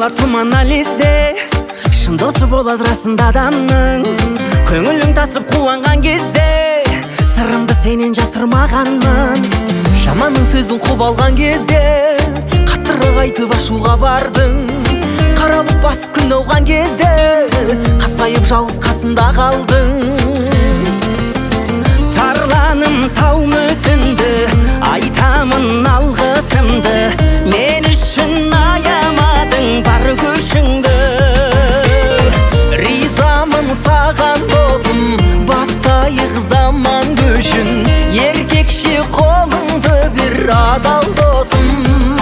қалар тұман алезде, шын досы болады расында адамның. Көңілің тасып қуанған кезде, сырымды сенен жасырмағанмын. Жаманның сөзін құп алған кезде, қаттырақ айтып ашуға бардың. Қарабық басып күн ауған кезде, қасайып жалғыз қасымда қалдың. Тарланым тау мүсінді, айтамын алғысымды. Мен үшін аямадың бар күшіңді. Ризамын саған досым, бастайық заман көшін. Еркекше қолыңды бір адал досым.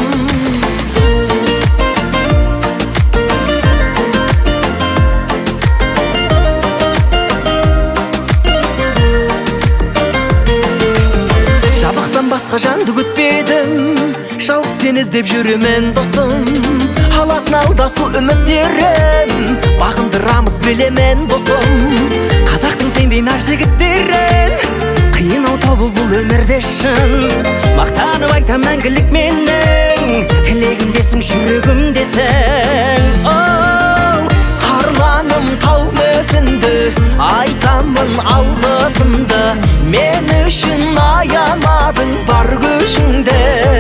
Басқа жанды күтпедім, жалғыз сен іздеп жүремін досым. Алатын алдасу үміттерім, бағындырамыз білемен досым. Қазақтың сендей нар жігіттерін, қиын ау табу бұл өмірде шын. Мақтанып айтам мәңгілік менің, тілегімдесің жүрегімдесің. Қарланым тау мүсінді, айтамын алғысымды. Мен үшін аямадың бар күшіңді.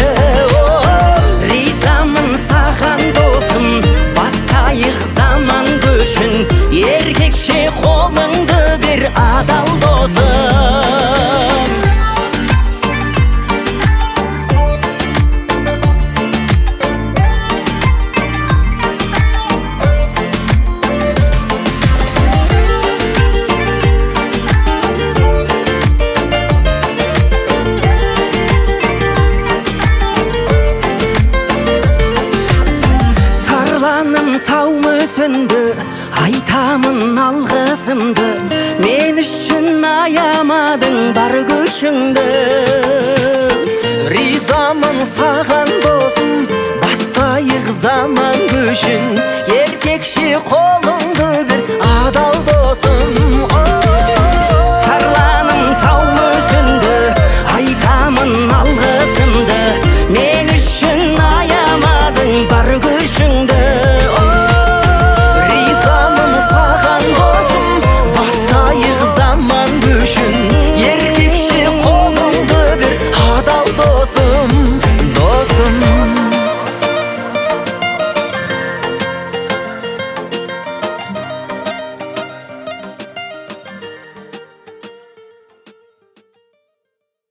Ризамын саған досым, бастайық заман көшін. Еркекше қолыңды бер адал досым. Тау мүсінді, айтамын алғысымды. Мен үшін аямадың бар күшіңді. Ризамын саған досым, бастайық заман көшін. Еркекше қолыңды бір